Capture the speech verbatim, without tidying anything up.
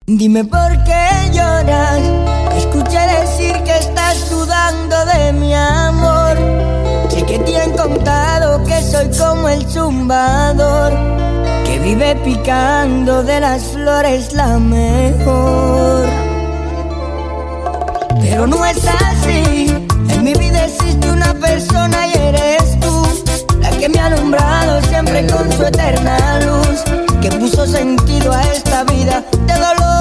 Dime por qué lloras. Escuché decir que estás dudando de mi amor. Sé que te han contado que soy como el zumbador, que vive picando de las flores la mejor. Pero no es así. En mi vida existe una persona y eres tú, la que me ha alumbrado siempre con su eterna luz, que puso sentido a esta vida de dolor